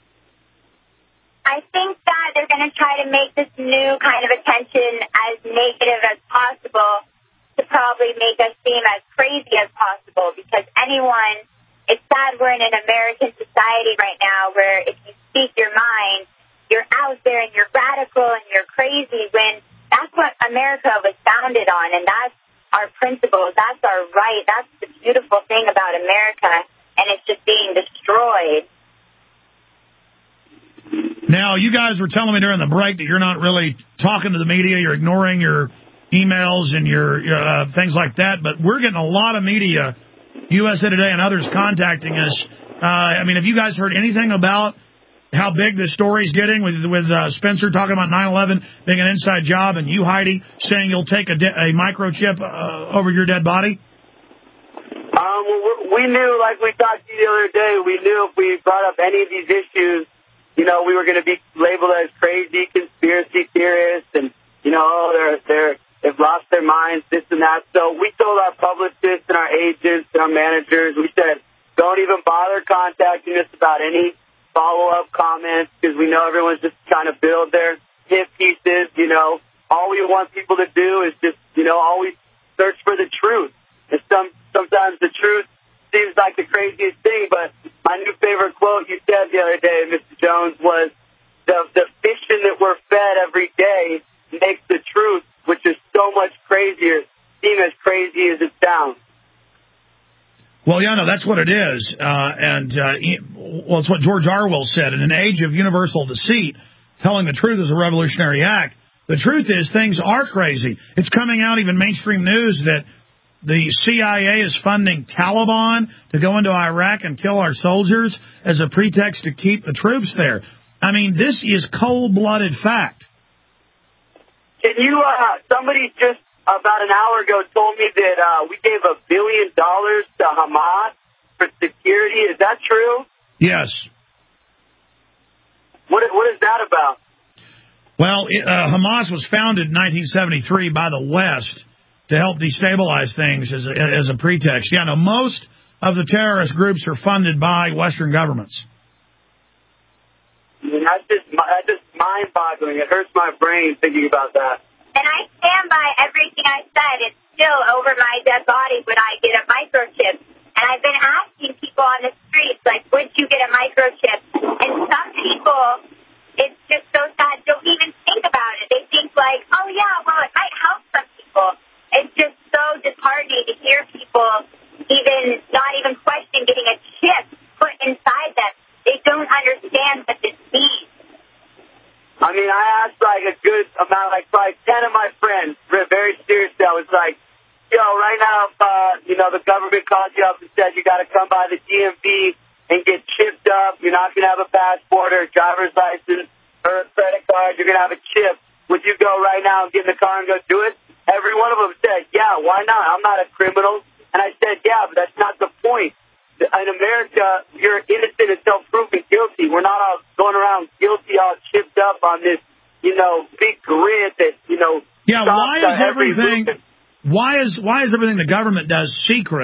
I think that they're going to try to make this new kind of attention as negative as possible to probably make us seem as crazy as possible, because anyone, it's sad we're in an American society right now where if you speak your mind, you're out there and you're radical and you're crazy, when that's what America was founded on, and that's our principles, that's our right, that's the beautiful thing about America, and it's just being destroyed. Now, you guys were telling me during the break that you're not really talking to the media, you're ignoring your emails and your uh, things like that, but we're getting a lot of media, U S A Today and others, contacting us. Uh, I mean, have you guys heard anything about how big this story's getting with with uh, Spencer talking about nine eleven being an inside job, and you, Heidi, saying you'll take a, de- a microchip uh, over your dead body? Um, we knew, like we talked to you the other day, we knew if we brought up any of these issues, you know, we were going to be labeled as crazy conspiracy theorists, and, you know, oh, they're, they're, they've lost their minds, this and that. So we told our publicists and our agents and our managers, we said, don't even bother contacting us about any follow-up comments, because we know everyone's just trying to build their hit pieces, you know. All we want people to do is just, you know, always search for the truth. And some sometimes the truth seems like the craziest thing, but my new favorite quote you said the other day, Mister Jones, was the, the fiction that we're fed every day makes the truth, which is so much crazier, seem as crazy as it sounds. Well, yeah, no, that's what it is. Uh, and, uh, well, it's what George Orwell said. In an age of universal deceit, telling the truth is a revolutionary act. The truth is things are crazy. It's coming out, even mainstream news, that the C I A is funding Taliban to go into Iraq and kill our soldiers as a pretext to keep the troops there. I mean, this is cold-blooded fact. Can you, uh, somebody just about an hour ago told me that uh, we gave a billion dollars to Hamas for security. Is that true? Yes. What, what is that about? Well, uh, Hamas was founded in nineteen seventy-three by the West to help destabilize things as a, as a pretext. Yeah, no, most of the terrorist groups are funded by Western governments. I mean, that's just, that's just mind-boggling. It hurts my brain thinking about that. And I stand by everything I said. It's still over my dead body when I get a microchip. And I've been asking people on the streets, like, would you get a microchip? And some people, it's just so sad, don't even think about it. They think like, oh, yeah, well, it might help some people. It's just so disheartening to hear people even not even question getting a chip put inside them. They don't understand what this means. I mean, I asked like a good amount, like probably ten of my friends, very seriously. I was like, yo, right now, if, uh, you know, the government calls you up and says you got to come by the D M V and get chipped up, you're not going to have a passport or a driver's license or a credit card, you're going to have a chip. Would you go right now and get in the car and go do it? Every one of them said, yeah, why not? I'm not a criminal. And I said, yeah, but that's not the point. In America, you're innocent until proven guilty. We're not all going around guilty, all chipped up on this, you know, big grid that, you know. Yeah, why is everything? Why is why is everything the government does secret,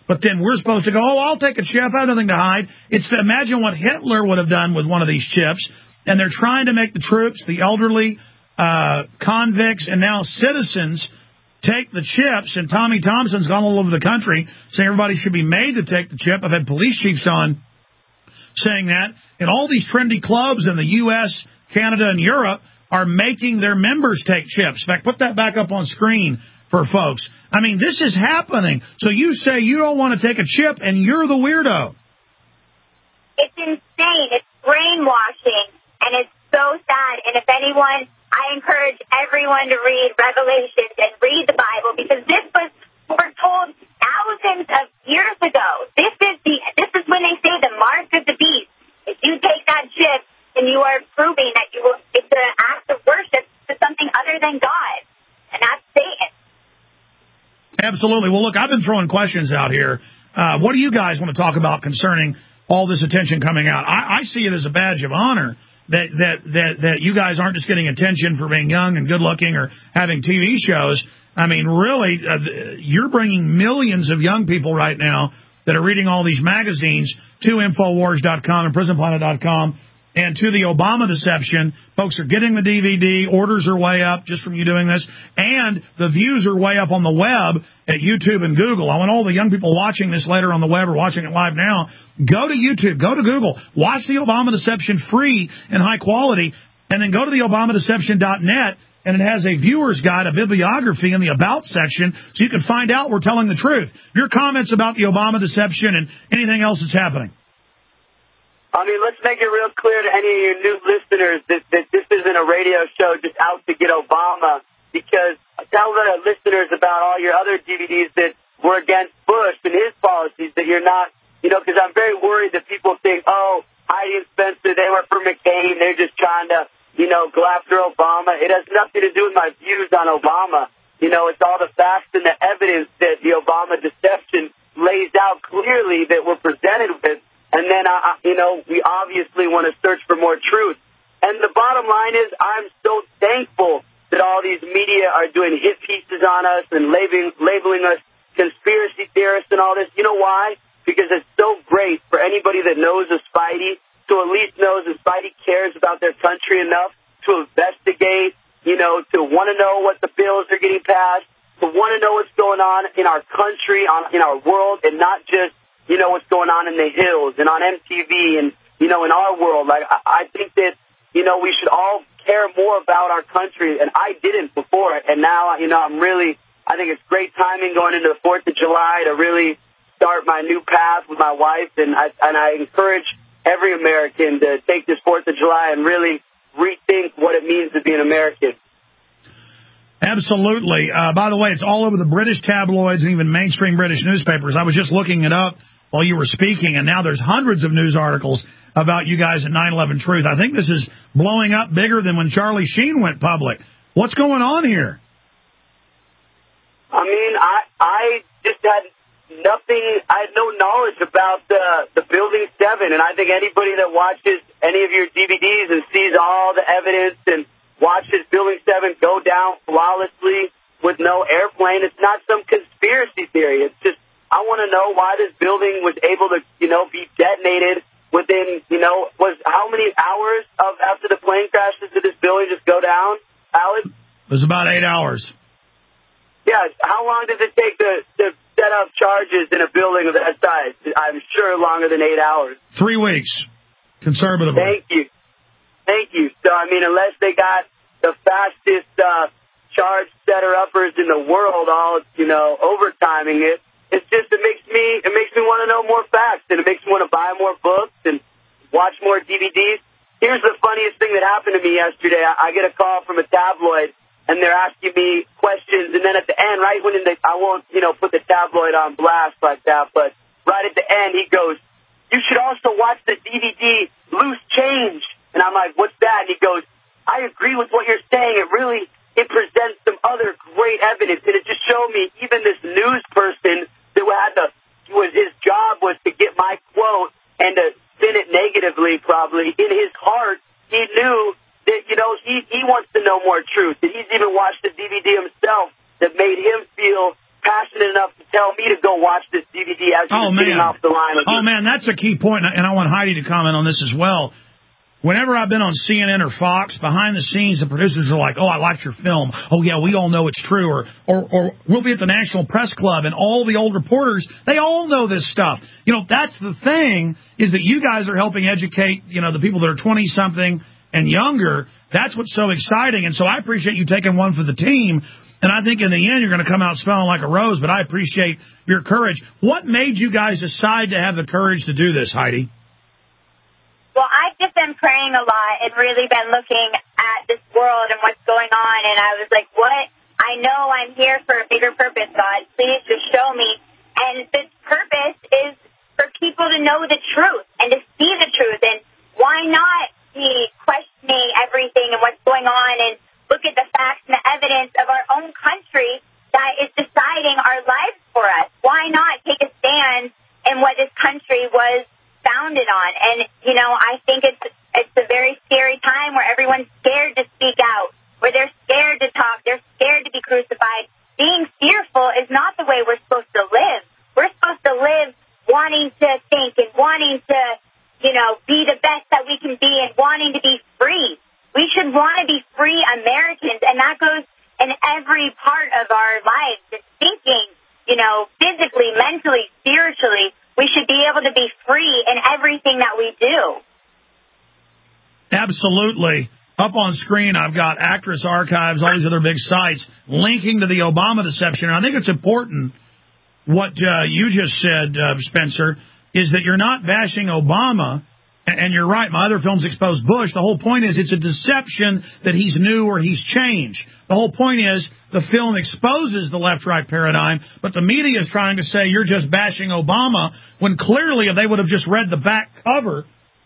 But then we're supposed to go, oh, I'll take a chip. I have nothing to hide. It's to imagine what Hitler would have done with one of these chips. And they're trying to make the troops, the elderly, uh, convicts, and now citizens take the chips. And Tommy Thompson's gone all over the country saying everybody should be made to take the chip. I've had police chiefs on saying that. And all these trendy clubs in the U S, Canada, and Europe are making their members take chips. In fact, put that back up on screen for folks. I mean, this is happening. So you say you don't want to take a chip, and you're the weirdo. It's insane. It's brainwashing, and it's so sad. And if anyone, I encourage everyone to read Revelations and read the Bible, because this was foretold thousands of years ago. This is the this is when they say the mark of the beast. If you take that chip, and you are proving that you will, it's an act of worship to something other than God, and that's Satan. Absolutely. Well, look, I've been throwing questions out here. Uh, what do you guys want to talk about concerning all this attention coming out? I, I see it as a badge of honor that, that, that, that you guys aren't just getting attention for being young and good looking or having T V shows. I mean, really, uh, you're bringing millions of young people right now that are reading all these magazines to Infowars dot com and Prison Planet dot com. And to the Obama deception, folks are getting the D V D. Orders are way up just from you doing this. And the views are way up on the web at YouTube and Google. I want all the young people watching this later on the web or watching it live now, go to YouTube, go to Google, watch the Obama deception free and high quality, and then go to the Obama Deception dot net, and it has a viewer's guide, a bibliography in the About section, so you can find out we're telling the truth. Your comments about the Obama deception and anything else that's happening. I mean, let's make it real clear to any of your new listeners that, that this isn't a radio show just out to get Obama, because tell the listeners about all your other D V Ds that were against Bush and his policies, that you're not, you know, because I'm very worried that people think, oh, Heidi and Spencer, they were for McCain, they're just trying to, you know, go after Obama. It has nothing to do with my views on Obama. You know, it's all the facts and the evidence that the Obama deception lays out clearly that we're presented with. And then, uh, you know, we obviously want to search for more truth. And the bottom line is I'm so thankful that all these media are doing hit pieces on us and labeling, labeling us conspiracy theorists and all this. You know why? Because it's so great for anybody that knows a Spidey to at least knows that Spidey cares about their country enough to investigate, you know, to want to know what the bills are getting passed, to want to know what's going on in our country, on, in our world, and not just, you know, what's going on in the hills and on M T V and, you know, in our world. Like, I, I think that, you know, we should all care more about our country. And I didn't before. And now, you know, I'm really, I think it's great timing going into the fourth of July to really start my new path with my wife. And I, and I encourage every American to take this fourth of July and really rethink what it means to be an American. Absolutely. Uh, by the way, it's all over the British tabloids and even mainstream British newspapers. I was just looking it up while you were speaking, and now there's hundreds of news articles about you guys at nine eleven Truth. I think this is blowing up bigger than when Charlie Sheen went public. What's going on here? I mean, I I just had nothing, I had no knowledge about the, the Building seven, and I think anybody that watches any of your D V Ds and sees all the evidence and watches Building seven go down flawlessly with no airplane, it's not some conspiracy theory. It's just, I want to know why this building was able to, you know, be detonated within, you know, was how many hours of after the plane crashes did this building just go down, Alex? It was about eight hours. Yeah, how long does it take to, to set up charges in a building of that size? I'm sure longer than eight hours. Three weeks, conservatively. Thank you. Thank you. So, I mean, unless they got the fastest uh, charge setter-uppers in the world all, you know, overtiming it, it's just, it makes me, it makes me want to know more facts, and it makes me want to buy more books and watch more D V Ds. Here's the funniest thing that happened to me yesterday. I, I get a call from a tabloid, and they're asking me questions, and then at the end, right when they, I won't, you know, put the tabloid on blast like that, but right at the end, he goes, you should also watch the D V D Loose Change. And I'm like, what's that? And he goes, I agree with what you're saying. It really, it presents some other great evidence, and it just showed me even this news person that had to, was his job was to get my quote and to spin it negatively probably. In his heart, he knew that, you know, he, he wants to know more truth. That he's even watched the D V D himself that made him feel passionate enough to tell me to go watch this D V D as oh, you're getting off the line. Oh, man, that's a key point, and I want Heidi to comment on this as well. Whenever I've been on C N N or Fox, behind the scenes, the producers are like, oh, I liked your film. Oh, yeah, we all know it's true. Or, or, or we'll be at the National Press Club, and all the old reporters, they all know this stuff. You know, that's the thing, is that you guys are helping educate, you know, the people that are twenty-something and younger. That's what's so exciting. And so I appreciate you taking one for the team. And I think in the end, you're going to come out smelling like a rose, but I appreciate your courage. What made you guys decide to have the courage to do this, Heidi? Well, I've just been praying a lot and really been looking at this world and what's going on, and I was like, what? I know I'm here for a bigger purpose, God. Please just show me. And this purpose is for people to know the truth and to see the truth, and why not be questioning everything and what's going on and look at the facts and the evidence of our own country that is deciding our lives for us? Why not take a stand in what this country was founded on? And, you know, I think it's it's a very scary time where everyone's scared to speak out, where they're scared to talk, they're scared to be crucified. Being fearful is not the way we're supposed to live. We're supposed to live wanting to think and wanting to, you know, be the best that we can be and wanting to be free. We should want to be free Americans, and that goes in every part of our lives. It's thinking, you know, physically, mentally, spiritually. We should be able to be free in everything that we do. Absolutely. Up on screen, I've got Actress Archives, all these other big sites, linking to the Obama deception. And I think it's important what uh, you just said, uh, Spencer, is that you're not bashing Obama. And you're right, my other films expose Bush. The whole point is it's a deception that he's new or he's changed. The whole point is the film exposes the left-right paradigm, but the media is trying to say you're just bashing Obama, when clearly if they would have just read the back cover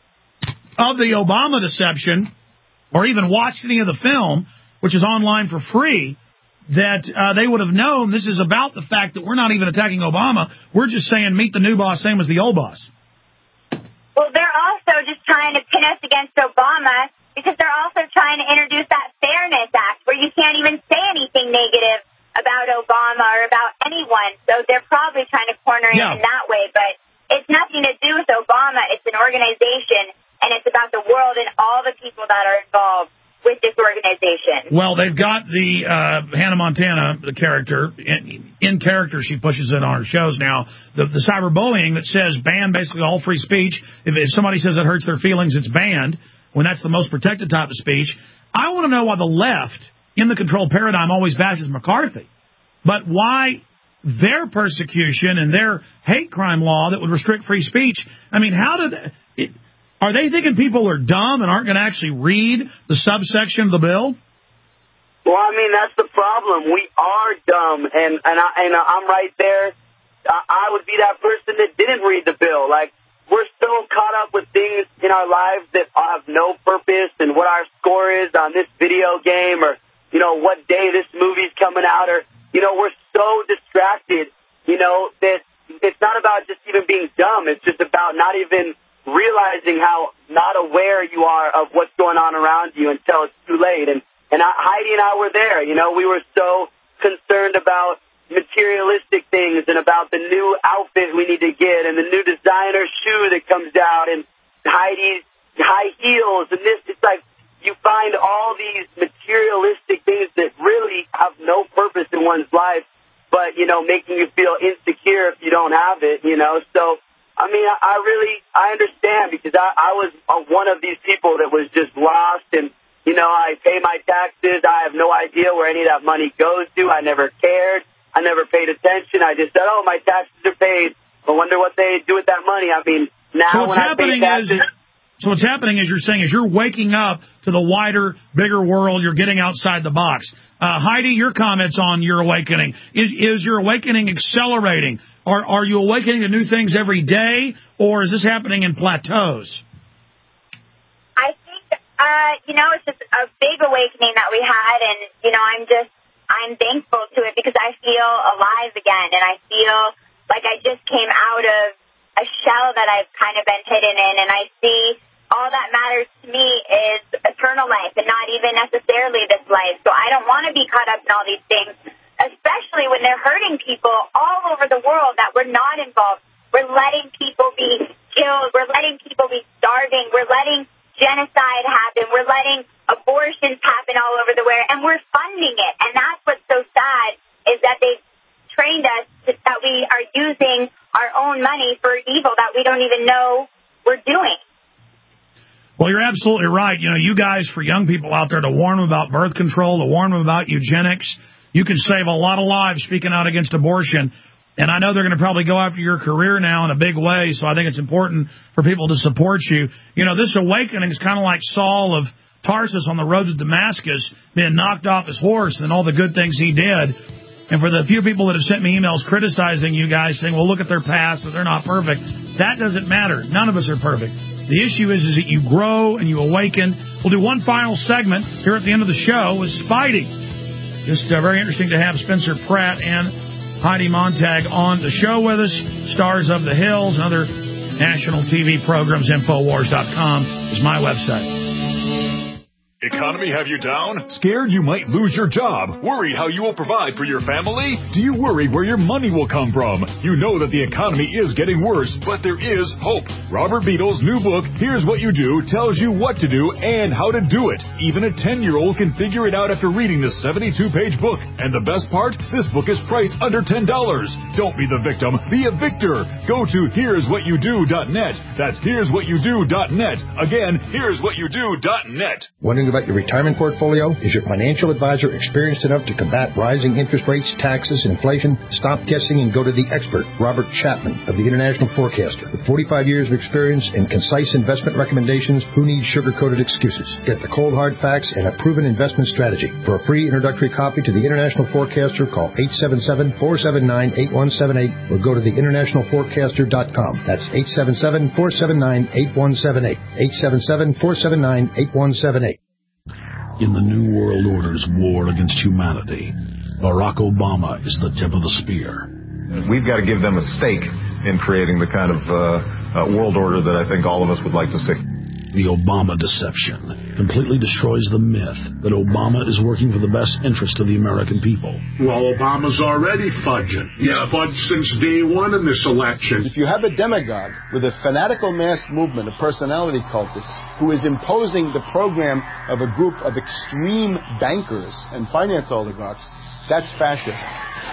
of the Obama deception or even watched any of the film, which is online for free, that uh, they would have known this is about the fact that we're not even attacking Obama. We're just saying meet the new boss, same as the old boss. Well, they're also just trying to pin us against Obama because they're also trying to introduce that Fairness Act where you can't even say anything negative about Obama or about anyone. So they're probably trying to corner yeah. it in that way. But it's nothing to do with Obama. It's an organization, and it's about the world and all the people that are involved with this organization. Well, they've got the uh, Hannah Montana, the character, in, in character, she pushes it on her shows now, the, the cyberbullying that says ban basically all free speech. If, if somebody says it hurts their feelings, it's banned, when that's the most protected type of speech. I want to know why the left, in the control paradigm, always bashes McCarthy, but why their persecution and their hate crime law that would restrict free speech, I mean, how did... It, Are they thinking people are dumb and aren't going to actually read the subsection of the bill? Well, I mean, that's the problem. We are dumb, and and, I, and I'm right there. I, I would be that person that didn't read the bill. Like, we're so caught up with things in our lives that have no purpose and what our score is on this video game or, you know, what day this movie's coming out or, you know, we're so distracted, you know, that it's not about just even being dumb. It's just about not even realizing how not aware you are of what's going on around you until it's too late. And and I, Heidi and I were there. You know, we were so concerned about materialistic things and about the new outfit we need to get and the new designer shoe that comes out and Heidi's high heels and this. It's like you find all these materialistic things that really have no purpose in one's life, but, you know, making you feel insecure if you don't have it, you know. So, I mean, I, I really, I understand because I, I was one of these people that was just lost and, you know, I pay my taxes. I have no idea where any of that money goes to. I never cared. I never paid attention. I just said, oh, my taxes are paid. I wonder what they do with that money. I mean, now so when I pay taxes... Is, so what's happening is you're saying is you're waking up to the wider, bigger world. You're getting outside the box. Uh, Heidi, your comments on your awakening. Is, is your awakening accelerating? Are, are you awakening to new things every day, or is this happening in plateaus? I think, uh, you know, it's just a big awakening that we had, and, you know, I'm just, I'm thankful to it because I feel alive again, and I feel like I just came out of a shell that I've kind of been hidden in, and I see all that matters to me is eternal life and not even necessarily this life. So I don't want to be caught up in all these things, especially when they're hurting people killing. We're letting genocide happen. We're letting abortions happen all over the world, and we're funding it. And that's what's so sad, is that they've trained us to, that we are using our own money for evil that we don't even know we're doing. Well, you're absolutely right. You know, you guys, for young people out there, to warn them about birth control, to warn them about eugenics, you can save a lot of lives speaking out against abortion. And I know they're going to probably go after your career now in a big way, so I think it's important for people to support you. You know, this awakening is kind of like Saul of Tarsus on the road to Damascus, being knocked off his horse and all the good things he did. And for the few people that have sent me emails criticizing you guys, saying, well, look at their past, but they're not perfect, that doesn't matter. None of us are perfect. The issue is, is that you grow and you awaken. We'll do one final segment here at the end of the show with Spidey. Just uh, very interesting to have Spencer Pratt and Heidi Montag on the show with us. Stars of the Hills and other national T V programs. Infowars dot com is my website. Economy have you down? Scared you might lose your job? Worried how you will provide for your family? Do you worry where your money will come from? You know that the economy is getting worse, but there is hope. Robert Beadle's new book, Here's What You Do, tells you what to do and how to do it. Even a ten-year-old can figure it out after reading this seventy-two page book. And the best part? This book is priced under ten dollars. Don't be the victim. Be a victor. Go to here's what you do dot net. That's here's what you do dot net. Again, here's what you do dot net. Wondering about your retirement portfolio? Is your financial advisor experienced enough to combat rising interest rates, taxes, inflation? Stop guessing and go to the expert, Robert Chapman of the International Forecaster. With forty-five years of experience and concise investment recommendations, who needs sugar-coated excuses? Get the cold hard facts and a proven investment strategy. For a free introductory copy to the International Forecaster, call eight seven seven, four seven nine, eight one seven eight or go to the international forecaster dot com. That's eight seven seven, four seven nine, eight one seven eight. eight seven seven, four seven nine, eight one seven eight. In the New World Order's war against humanity, Barack Obama is the tip of the spear. We've got to give them a stake in creating the kind of uh, uh, world order that I think all of us would like to see. The Obama deception completely destroys the myth that Obama is working for the best interest of the American people. Well, Obama's already fudging. He's yeah. fudged since day one in this election. If you have a demagogue with a fanatical mass movement of personality cultists who is imposing the program of a group of extreme bankers and finance oligarchs, that's fascism.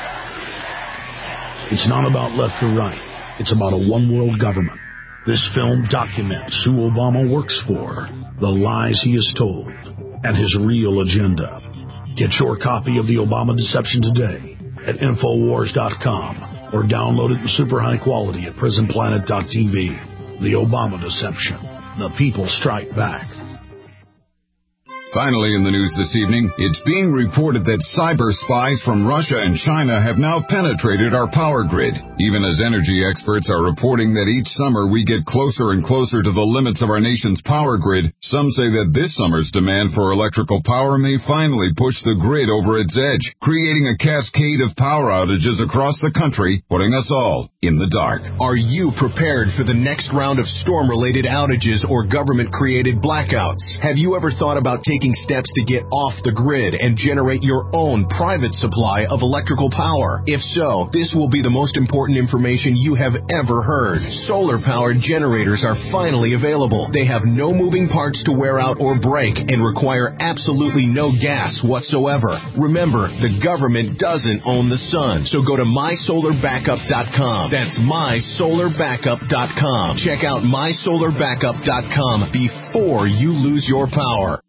It's not about left or right. It's about a one-world government. This film documents who Obama works for, the lies he has told, and his real agenda. Get your copy of The Obama Deception today at Infowars dot com or download it in super high quality at Prison Planet dot T V. The Obama Deception. The people strike back. Finally in the news this evening, it's being reported that cyber spies from Russia and China have now penetrated our power grid. Even as energy experts are reporting that each summer we get closer and closer to the limits of our nation's power grid, some say that this summer's demand for electrical power may finally push the grid over its edge, creating a cascade of power outages across the country, putting us all in the dark. Are you prepared for the next round of storm-related outages or government-created blackouts? Have you ever thought about taking steps to get off the grid and generate your own private supply of electrical power? If so, this will be the most important information you have ever heard. Solar-powered generators are finally available. They have no moving parts to wear out or break and require absolutely no gas whatsoever. Remember, the government doesn't own the sun, so go to my solar backup dot com. That's my solar backup dot com. Check out my solar backup dot com before you lose your power.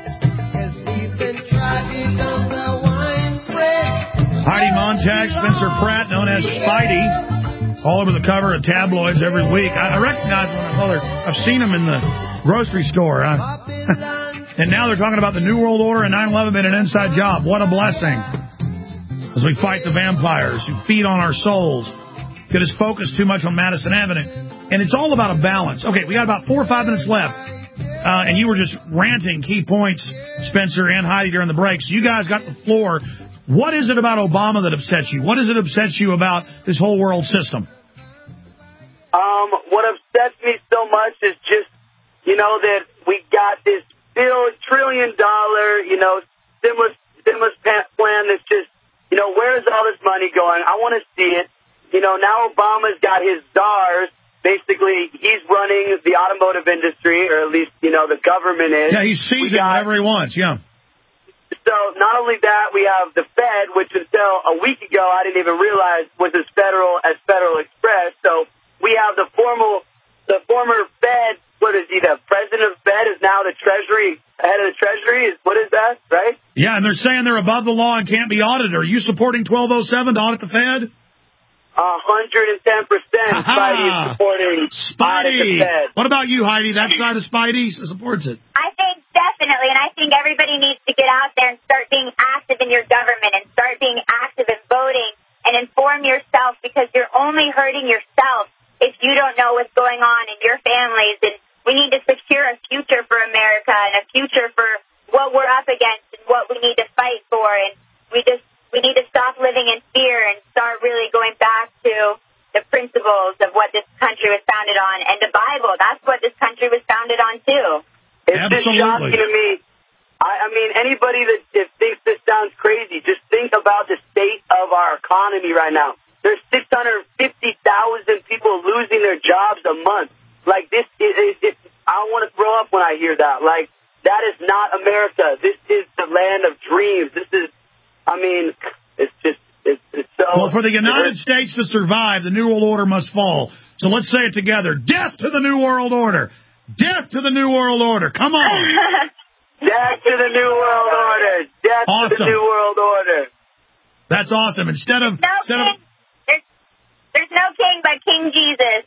Heidi Montag, Spencer Pratt, known as Spidey, all over the cover of tabloids every week. I, I recognize them when I saw their, I've seen them in the grocery store. I, and now they're talking about the New World Order and nine eleven being an inside job. What a blessing. As we fight the vampires who feed on our souls, get us focused too much on Madison Avenue. And it's all about a balance. Okay, we got about four or five minutes left. Uh, and you were just ranting key points, Spencer and Heidi, during the break. So you guys got the floor. What is it about Obama that upsets you? What does it upset you about this whole world system? Um, what upsets me so much is just, you know, that we got this bill, trillion dollar, you know, stimulus, stimulus plan that's just, you know, where is all this money going? I want to see it. You know, now Obama's got his czars. Basically, he's running the automotive industry, or at least, you know, the government is. Yeah, he's seizing got, whatever he wants, yeah. So not only that, we have the Fed, which until a week ago I didn't even realize was as federal as Federal Express. So we have the formal, the former Fed, what is he, the president of the Fed is now the Treasury, head of the Treasury. Is What is that, right? Yeah, and they're saying they're above the law and can't be audited. Are you supporting twelve oh seven to audit the Fed? A hundred and ten percent Spidey is supporting Spidey. The Fed. What about you, Heidi? That side of Spidey supports it. I think definitely, and I think everybody needs to get out there and start being active in your government and start being active in voting and inform yourself, because you're only hurting yourself if you don't know what's going on in your families. And we need to secure a future for America and a future for what we're up against and what we need to fight for. And we just We need to stop living in fear and start really going back to the principles of what this country was founded on. And the Bible, that's what this country was founded on, too. It's Absolutely. just shocking to me. I, I mean, anybody that if thinks this sounds crazy, just think about the state of our economy right now. There's six hundred fifty thousand people losing their jobs a month. Like, this is, is, is I want to throw up when I hear that. Like, that is not America. This is the land of dreams. This is, I mean, it's just, it's, it's so... Well, for the United States to survive, the New World Order must fall. So let's say it together. Death to the New World Order. Death to the New World Order. Come on. Death to the New World Order. Death awesome. to the New World Order. That's awesome. Instead of... No instead king. of there's, there's no king but King Jesus.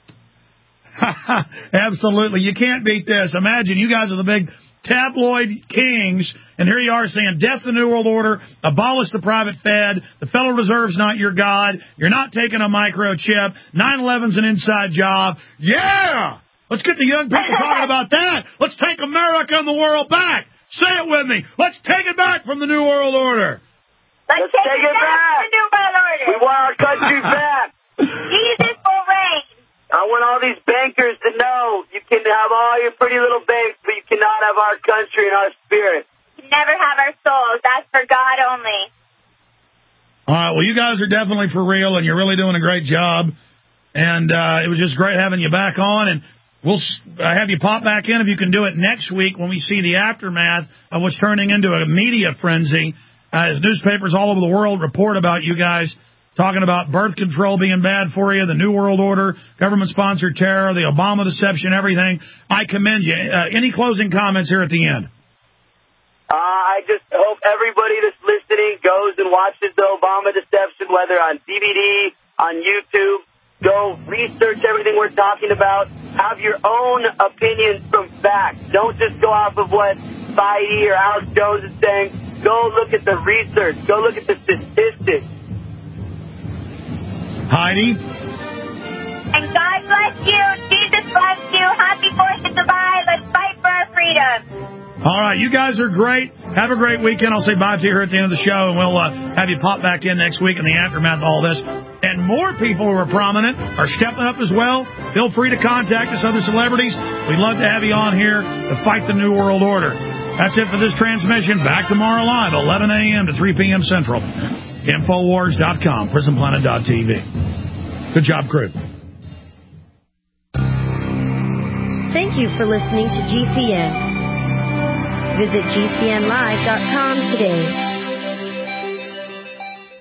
Absolutely. You can't beat this. Imagine you guys are the big tabloid kings, and here you are saying death to the New World Order, abolish the private Fed, the Federal Reserve's not your God, you're not taking a microchip, nine eleven's an inside job. Yeah! Let's get the young people talking about that. Let's take America and the world back. Say it with me. Let's take it back from the New World Order. Let's, Let's take, take it back. back from the New World Order. We want our country back. Jesus will reign. I want all these bankers to know you can have all your pretty little banks, but you cannot have our country and our spirit. You can never have our souls. That's for God only. All right, well, you guys are definitely for real, and you're really doing a great job. And uh, it was just great having you back on, and we'll uh, have you pop back in if you can do it next week when we see the aftermath of what's turning into a media frenzy. Uh, as newspapers all over the world report about you guys talking about birth control being bad for you, the New World Order, government-sponsored terror, the Obama deception, everything. I commend you. Uh, any closing comments here at the end? Uh, I just hope everybody that's listening goes and watches the Obama deception, whether on D V D, on YouTube. Go research everything we're talking about. Have your own opinions from facts. Don't just go off of what Spidey or Alex Jones is saying. Go look at the research. Go look at the statistics. Heidi? And God bless you. Jesus bless you. Happy fourth of July. Let's fight for our freedom. All right. You guys are great. Have a great weekend. I'll say bye to you here at the end of the show, and we'll uh, have you pop back in next week in the aftermath of all this. And more people who are prominent are stepping up as well. Feel free to contact us, other celebrities. We'd love to have you on here to fight the New World Order. That's it for this transmission. Back tomorrow live, eleven a.m. to three p.m. Central. Infowars dot com, prison planet dot t v. Good job, crew. Thank you for listening to G C N. Visit G C N live dot com today.